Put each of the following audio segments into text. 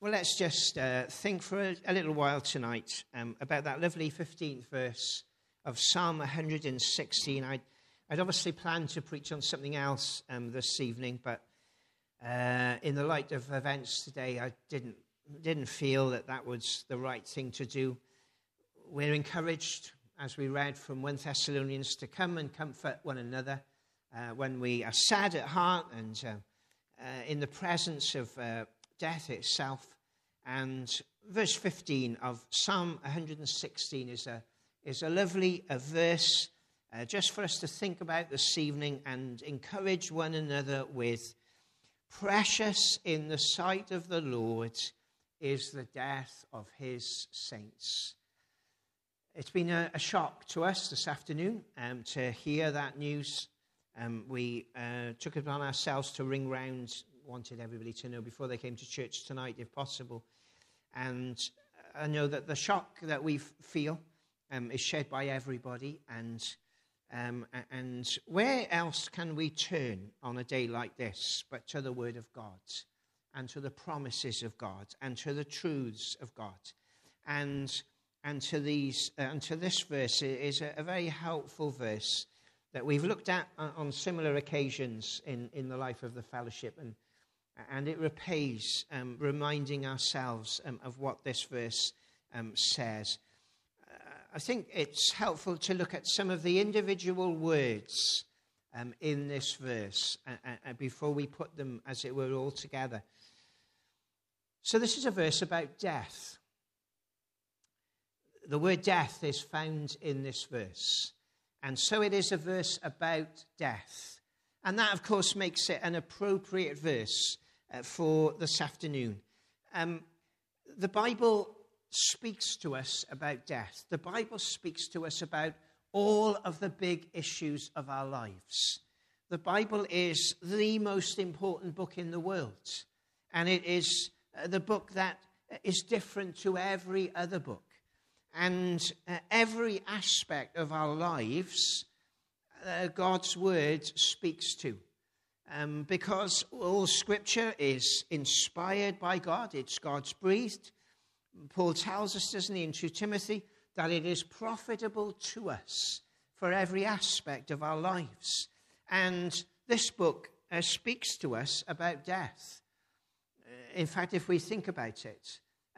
Well, let's just think for a little while tonight about that lovely 15th verse of Psalm 116. I'd obviously planned to preach on something else this evening, but in the light of events today, I didn't feel that was the right thing to do. We're encouraged, as we read from 1 Thessalonians, to come and comfort one another when we are sad at heart and in the presence of death itself. And verse 15 of Psalm 116 is a lovely verse just for us to think about this evening and encourage one another with. Precious in the sight of the Lord is the death of his saints. It's been a shock to us this afternoon to hear that news. We took it upon ourselves to ring round, wanted everybody to know before they came to church tonight, if possible. And I know that the shock that we feel is shared by everybody. And where else can we turn on a day like this but to the Word of God and to the promises of God and to the truths of God and to this verse? It is a very helpful verse that we've looked at on similar occasions in the life of the fellowship, and it repays reminding ourselves of what this verse says. I think it's helpful to look at some of the individual words in this verse before we put them, as it were, all together. So this is a verse about death. The word death is found in this verse. And so it is a verse about death. And that, of course, makes it an appropriate verse for this afternoon. The Bible speaks to us about death. The Bible speaks to us about all of the big issues of our lives. The Bible is the most important book in the world. And it is the book that is different to every other book. And every aspect of our lives, God's word speaks to. Because all scripture is inspired by God. It's God's breathed. Paul tells us, doesn't he, in 2 Timothy, that it is profitable to us for every aspect of our lives. And this book speaks to us about death. In fact, if we think about it,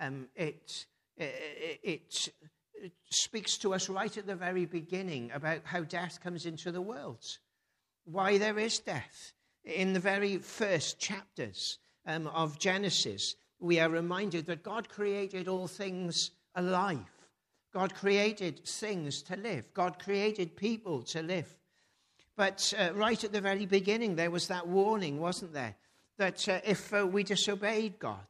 it speaks to us right at the very beginning about how death comes into the world, why there is death. In the very first chapters of Genesis, we are reminded that God created all things alive. God created things to live. God created people to live. But right at the very beginning, there was that warning, wasn't there? That if we disobeyed God,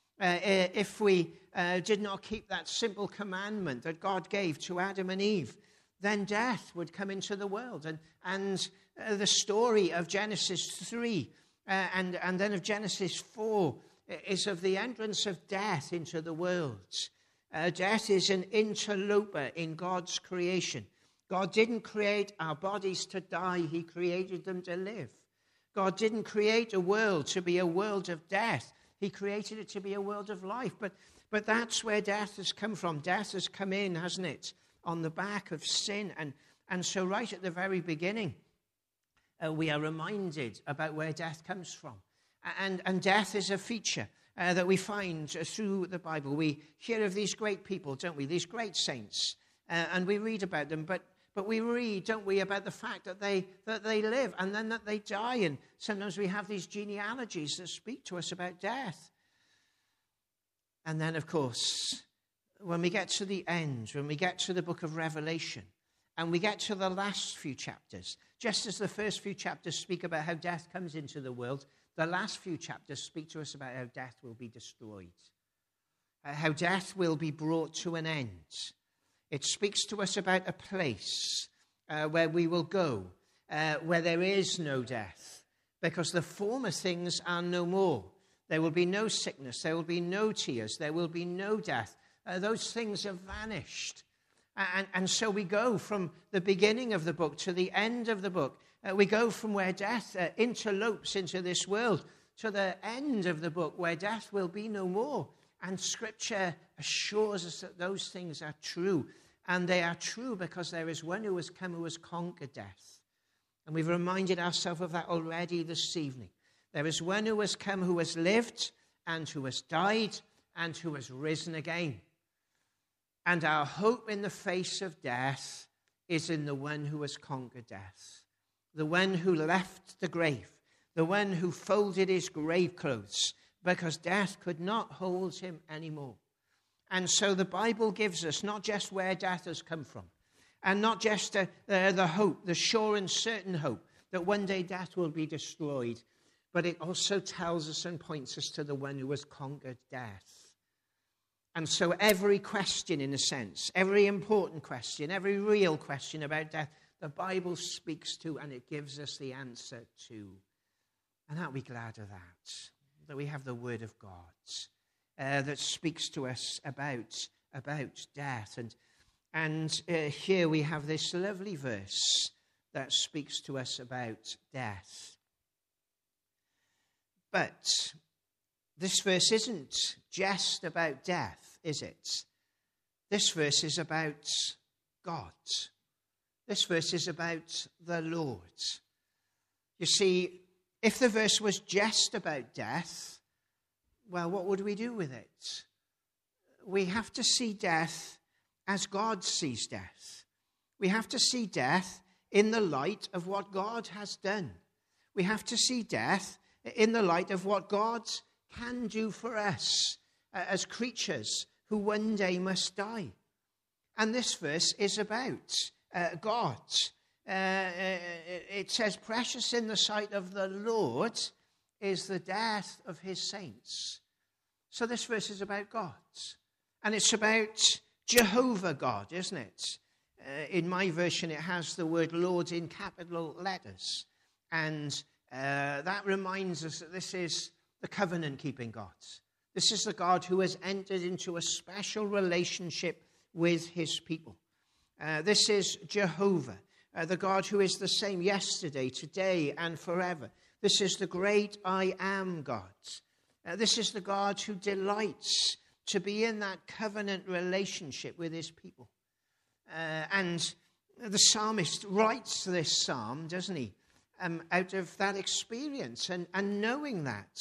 if we did not keep that simple commandment that God gave to Adam and Eve, then death would come into the world. And the story of Genesis 3 and then of Genesis 4 is of the entrance of death into the world. Death is an interloper in God's creation. God didn't create our bodies to die. He created them to live. God didn't create a world to be a world of death. He created it to be a world of life. But that's where death has come from. Death has come in, hasn't it, on the back of sin. And so right at the very beginning, we are reminded about where death comes from. And death is a feature that we find through the Bible. We hear of these great people, don't we? These great saints. And we read about them. But we read, don't we, about the fact that they live and then that they die. And sometimes we have these genealogies that speak to us about death. And then, of course, when we get to the end, when we get to the book of Revelation, and we get to the last few chapters, just as the first few chapters speak about how death comes into the world, the last few chapters speak to us about how death will be destroyed, how death will be brought to an end. It speaks to us about a place where we will go, where there is no death, because the former things are no more. There will be no sickness, there will be no tears, there will be no death. Those things have vanished. And so we go from the beginning of the book to the end of the book. We go from where death interlopes into this world to the end of the book where death will be no more. And Scripture assures us that those things are true. And they are true because there is one who has come who has conquered death. And we've reminded ourselves of that already this evening. There is one who has come who has lived and who has died and who has risen again. And our hope in the face of death is in the one who has conquered death. The one who left the grave. The one who folded his grave clothes because death could not hold him anymore. And so the Bible gives us not just where death has come from, and not just the hope, the sure and certain hope that one day death will be destroyed, but it also tells us and points us to the one who has conquered death. And so every question, in a sense, every important question, every real question about death, the Bible speaks to and it gives us the answer to. And aren't we glad of that we have the Word of God that speaks to us about death. And here we have this lovely verse that speaks to us about death. But this verse isn't just about death, is it? This verse is about God. This verse is about the Lord. You see, if the verse was just about death, well, what would we do with it? We have to see death as God sees death. We have to see death in the light of what God has done. We have to see death in the light of what God can do for us as creatures who one day must die. And this verse is about God. It says, precious in the sight of the Lord is the death of his saints. So this verse is about God. And it's about Jehovah God, isn't it? In my version, it has the word Lord in capital letters. And that reminds us that this is the covenant-keeping God. This is the God who has entered into a special relationship with his people. This is Jehovah, the God who is the same yesterday, today, and forever. This is the great I am God. This is the God who delights to be in that covenant relationship with his people. And the psalmist writes this psalm, doesn't he, out of that experience and knowing that.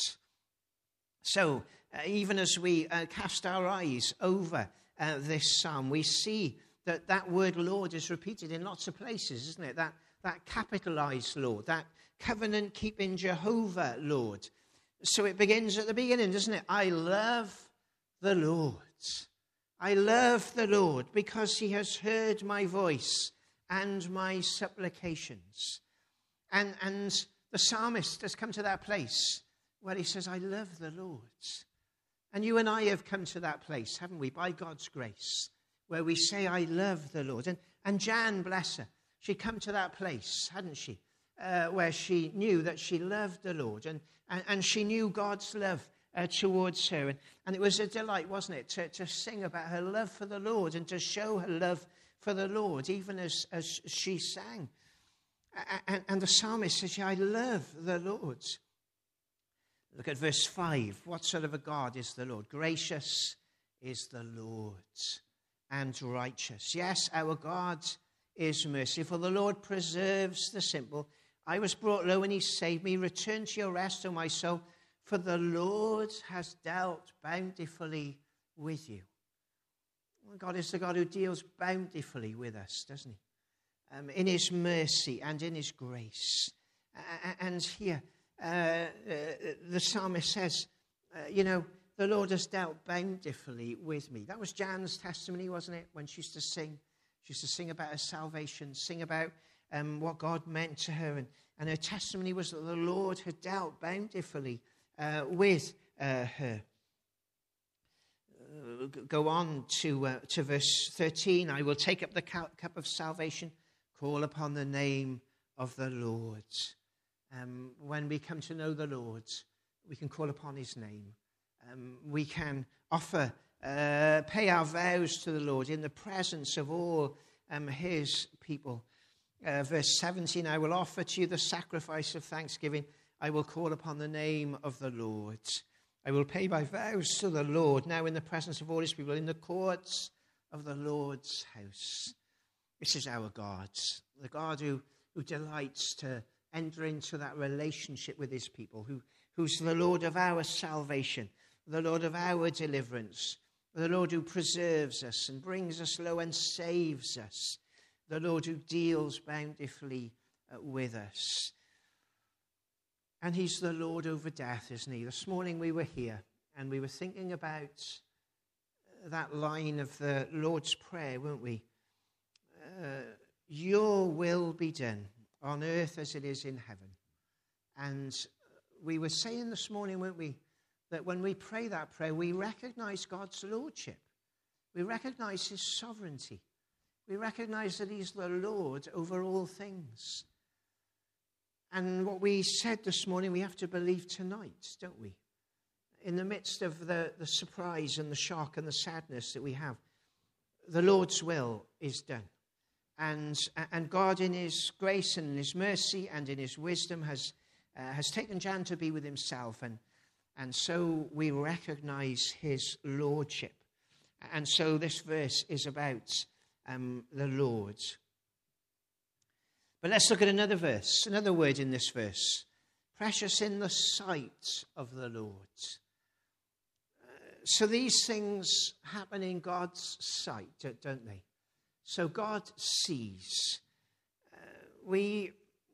So even as we cast our eyes over this psalm, we see that word Lord is repeated in lots of places, isn't it? That capitalized Lord, that covenant-keeping Jehovah Lord. So it begins at the beginning, doesn't it? I love the Lord. I love the Lord because he has heard my voice and my supplications. And the psalmist has come to that place where he says, I love the Lord. And you and I have come to that place, haven't we, by God's grace, where we say, I love the Lord. And Jan, bless her, she'd come to that place, hadn't she, where she knew that she loved the Lord. And she knew God's love towards her. And it was a delight, wasn't it, to sing about her love for the Lord and to show her love for the Lord, even as she sang. And the psalmist says, yeah, I love the Lord. Look at verse 5. What sort of a God is the Lord? Gracious is the Lord and righteous. Yes, our God is merciful. The Lord preserves the simple. I was brought low and he saved me. Return to your rest, O my soul, for the Lord has dealt bountifully with you. God is the God who deals bountifully with us, doesn't he? In his mercy and in his grace. And here, the psalmist says, the Lord has dealt bountifully with me. That was Jan's testimony, wasn't it? When she used to sing. She used to sing about her salvation, sing about what God meant to her. And her testimony was that the Lord had dealt bountifully with her. Go on to verse 13. I will take up the cup of salvation, call upon the name of the Lord. When we come to know the Lord, we can call upon his name. We can offer, pay our vows to the Lord in the presence of all his people. Verse 17, I will offer to you the sacrifice of thanksgiving. I will call upon the name of the Lord. I will pay my vows to the Lord, now in the presence of all his people, in the courts of the Lord's house. This is our God, the God who delights to enter into that relationship with his people, who's the Lord of our salvation, the Lord of our deliverance, the Lord who preserves us and brings us low and saves us, the Lord who deals bountifully with us. And he's the Lord over death, isn't he? This morning we were here and we were thinking about that line of the Lord's Prayer, weren't we? Your will be done on earth as it is in heaven. And we were saying this morning, weren't we, that when we pray that prayer, we recognize God's lordship. We recognize his sovereignty. We recognize that he's the Lord over all things. And what we said this morning, we have to believe tonight, don't we? In the midst of the surprise and the shock and the sadness that we have, the Lord's will is done. And God in his grace and in his mercy and in his wisdom has taken Jan to be with himself. And so we recognize his lordship. And so this verse is about the Lord. But let's look at another verse, another word in this verse. Precious in the sight of the Lord. So these things happen in God's sight, don't they? So God sees. We're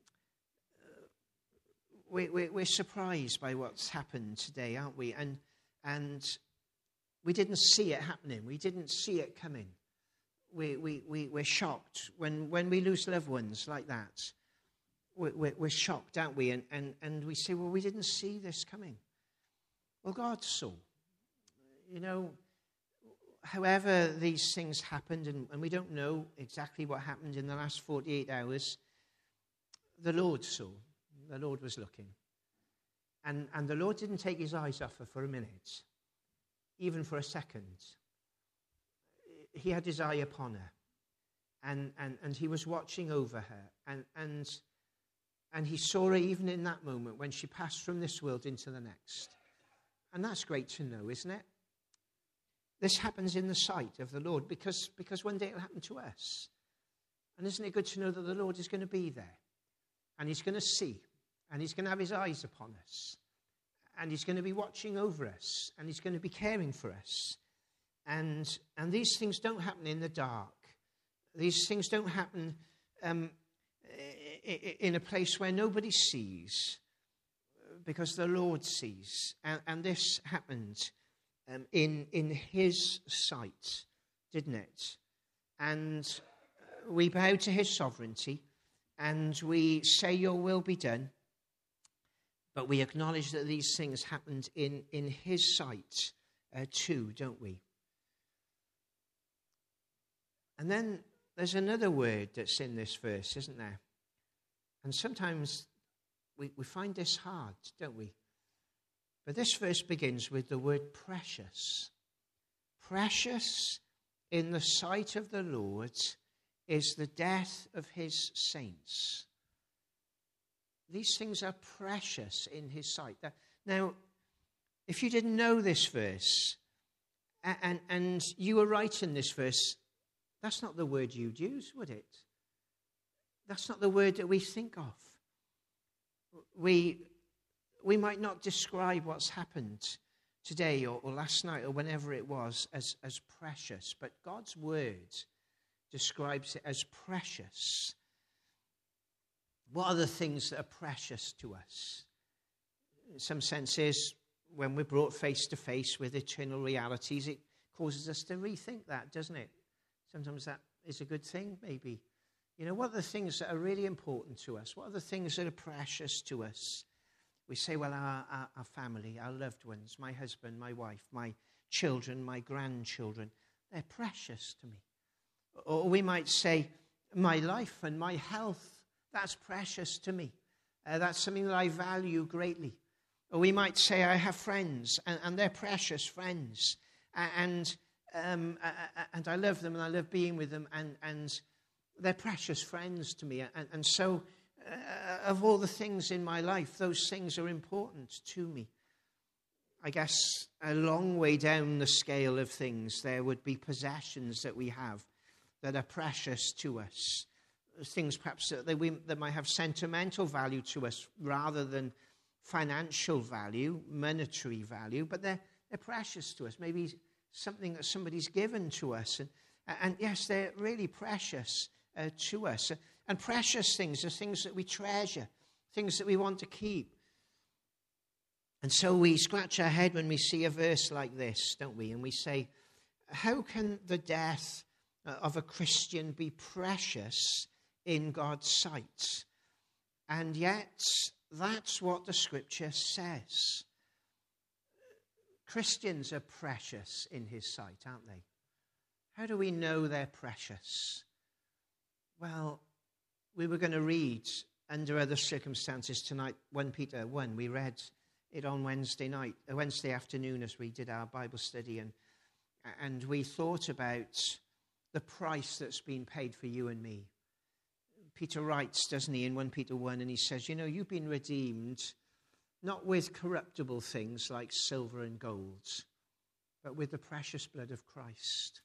surprised by what's happened today, aren't we? And we didn't see it happening. We didn't see it coming. We're shocked when we lose loved ones like that. We're shocked, aren't we? And we say, well, we didn't see this coming. Well, God saw. You know, however these things happened, and we don't know exactly what happened in the last 48 hours, the Lord saw. The Lord was looking. And the Lord didn't take his eyes off her for a minute, even for a second. He had his eye upon her, and he was watching over her, and he saw her even in that moment when she passed from this world into the next. And that's great to know, isn't it? This happens in the sight of the Lord because one day it'll happen to us. And isn't it good to know that the Lord is going to be there, and he's going to see, and he's going to have his eyes upon us, and he's going to be watching over us, and he's going to be caring for us. And these things don't happen in the dark. These things don't happen in a place where nobody sees, because the Lord sees. And this happened in his sight, didn't it? And we bow to his sovereignty, and we say, your will be done. But we acknowledge that these things happened in his sight too, don't we? And then there's another word that's in this verse, isn't there? And sometimes we find this hard, don't we? But this verse begins with the word precious. Precious in the sight of the Lord is the death of his saints. These things are precious in his sight. Now, if you didn't know this verse, and you were writing this verse, that's not the word you'd use, would it? That's not the word that we think of. We might not describe what's happened today or last night or whenever it was as precious, but God's word describes it as precious. What are the things that are precious to us? In some senses, when we're brought face to face with eternal realities, it causes us to rethink that, doesn't it? Sometimes that is a good thing, maybe. You know, what are the things that are really important to us? What are the things that are precious to us? We say, well, our family, our loved ones, my husband, my wife, my children, my grandchildren, they're precious to me. Or we might say, my life and my health, that's precious to me. That's something that I value greatly. Or we might say, I have friends, and they're precious friends. And I love them, and I love being with them, and they're precious friends to me. And so of all the things in my life, those things are important to me. I guess a long way down the scale of things, there would be possessions that we have that are precious to us. Things perhaps that might have sentimental value to us rather than financial value, monetary value, but they're precious to us. Maybe something that somebody's given to us. And yes, they're really precious to us. And precious things are things that we treasure, things that we want to keep. And so we scratch our head when we see a verse like this, don't we? And we say, how can the death of a Christian be precious in God's sight? And yet, that's what the Scripture says. Christians are precious in his sight, aren't they? How do we know they're precious? Well, we were going to read, under other circumstances tonight, 1 Peter 1. We read it on Wednesday afternoon as we did our Bible study, and we thought about the price that's been paid for you and me. Peter writes, doesn't he, in 1 Peter 1, and he says, you've been redeemed not with corruptible things like silver and gold, but with the precious blood of Christ.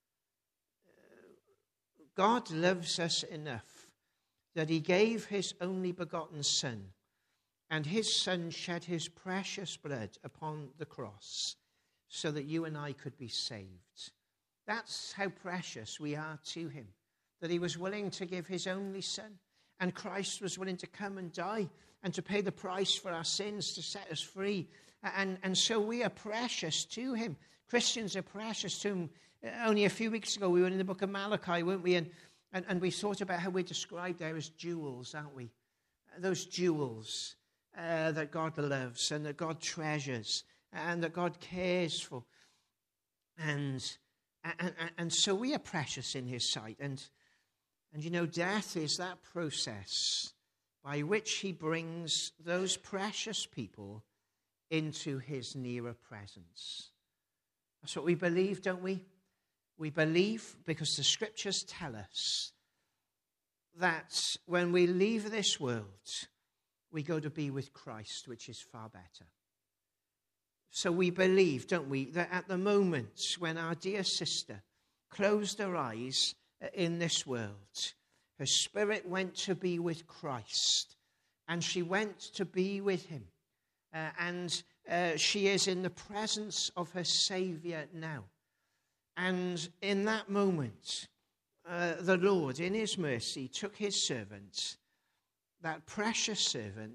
God loves us enough that he gave his only begotten Son, and his Son shed his precious blood upon the cross so that you and I could be saved. That's how precious we are to him, that he was willing to give his only Son, and Christ was willing to come and die and to pay the price for our sins to set us free. And so we are precious to him. Christians are precious to him. Only a few weeks ago, we were in the book of Malachi, weren't we? And we thought about how we're described there as jewels, aren't we? Those jewels that God loves and that God treasures and that God cares for. And so we are precious in his sight. And death is that process by which he brings those precious people into his nearer presence. That's what we believe, don't we? We believe because the Scriptures tell us that when we leave this world, we go to be with Christ, which is far better. So we believe, don't we, that at the moment when our dear sister closed her eyes in this world, her spirit went to be with Christ, and she went to be with him. And she is in the presence of her Saviour now. And in that moment, the Lord, in his mercy, took his servant, that precious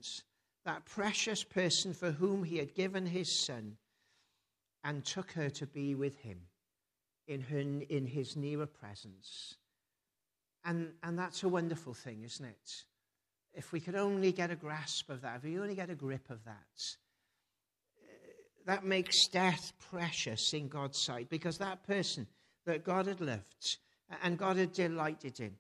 person for whom he had given his Son, and took her to be with him in his nearer presence. And that's a wonderful thing, isn't it? If we could only get a grasp of that, if we only get a grip of that makes death precious in God's sight, because that person that God had loved and God had delighted in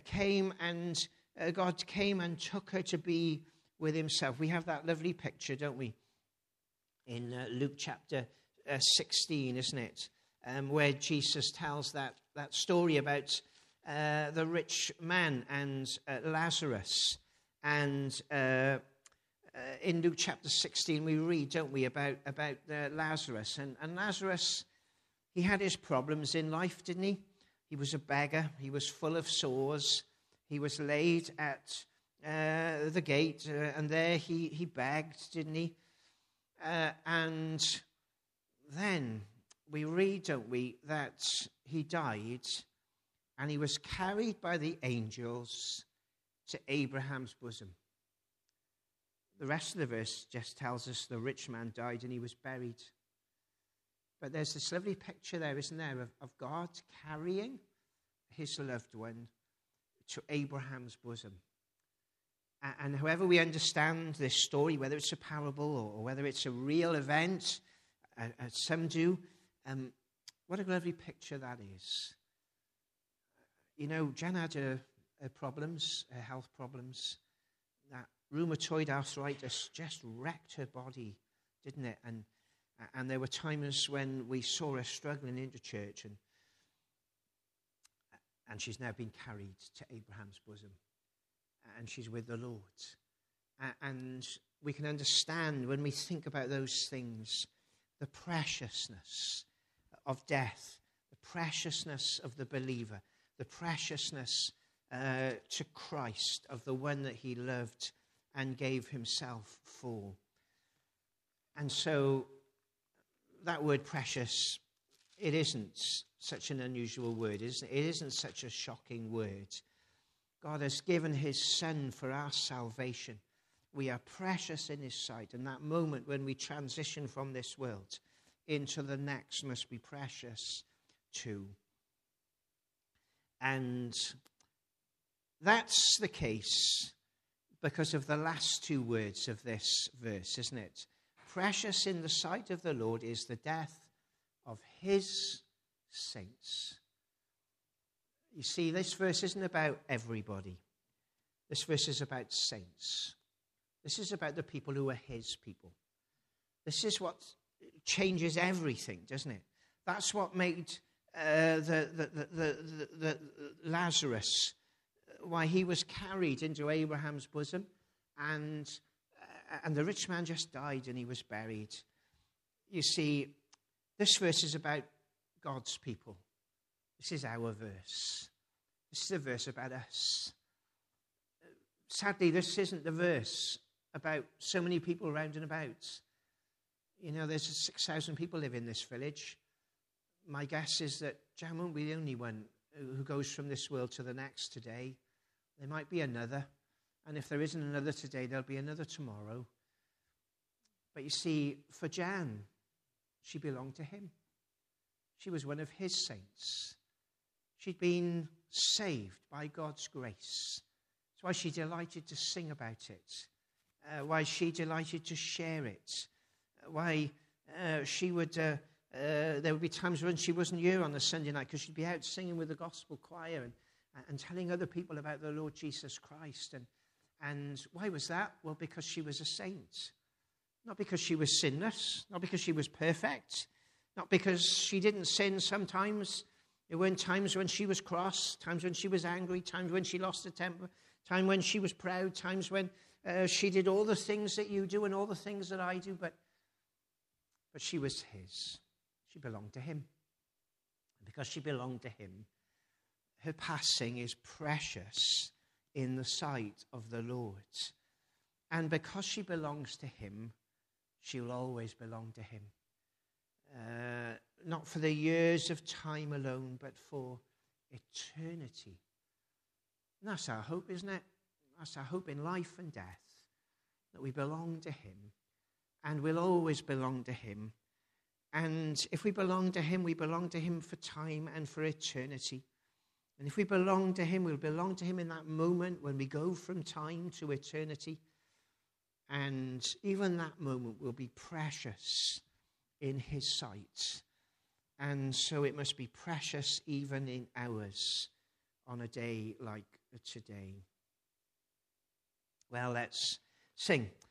God came and took her to be with himself. We have that lovely picture, don't we, in Luke chapter 16, isn't it, where Jesus tells that story about the rich man and Lazarus. And in Luke chapter 16, we read, don't we, about Lazarus. And Lazarus, he had his problems in life, didn't he? He was a beggar. He was full of sores. He was laid at the gate, and there he begged, didn't he? And then we read, don't we, that he died, and he was carried by the angels to Abraham's bosom. The rest of the verse just tells us the rich man died and he was buried. But there's this lovely picture there, isn't there, of God carrying his loved one to Abraham's bosom. And however we understand this story, whether it's a parable or whether it's a real event, as some do, what a lovely picture that is. Jen had her problems, her health problems. That rheumatoid arthritis just wrecked her body, didn't it? And there were times when we saw her struggling into church, and she's now been carried to Abraham's bosom. and she's with the Lord. And we can understand when we think about those things, the preciousness of death, the preciousness of the believer, the preciousness to Christ of the one that he loved and gave himself for. And so that word precious, it isn't such an unusual word, isn't it? It isn't such a shocking word. God has given his Son for our salvation. We are precious in his sight, and that moment when we transition from this world into the next must be precious too. And that's the case because of the last two words of this verse, isn't it? Precious in the sight of the Lord is the death of his saints. You see, this verse isn't about everybody. This verse is about saints. This is about the people who are his people. This is what changes everything, doesn't it? That's what made the Lazarus, why he was carried into Abraham's bosom, and the rich man just died and he was buried. You see, this verse is about God's people. This is our verse. This is a verse about us. Sadly, this isn't the verse about so many people round and about. You know, there's 6,000 people live in this village. My guess is that Jan won't be the only one who goes from this world to the next today. There might be another. And if there isn't another today, there'll be another tomorrow. But you see, for Jan, she belonged to him. She was one of his saints. She'd been saved by God's grace. That's why she delighted to sing about it. Why she delighted to share it. Why she would... there would be times when she wasn't here on a Sunday night because she'd be out singing with the gospel choir and telling other people about the Lord Jesus Christ. And why was that? Well, because she was a saint. Not because she was sinless. Not because she was perfect. Not because she didn't sin sometimes. There weren't times when she was cross, times when she was angry, times when she lost her temper, times when she was proud, times when she did all the things that you do and all the things that I do, but she was his. She belonged to him. And because she belonged to him, her passing is precious in the sight of the Lord. And because she belongs to him, she will always belong to him. Not for the years of time alone, but for eternity. And that's our hope, isn't it? That's our hope in life and death, that we belong to him, and we'll always belong to him. And if we belong to him, we belong to him for time and for eternity. And if we belong to him, we'll belong to him in that moment when we go from time to eternity. And even that moment will be precious in his sight. And so it must be precious even in ours on a day like today. Well, let's sing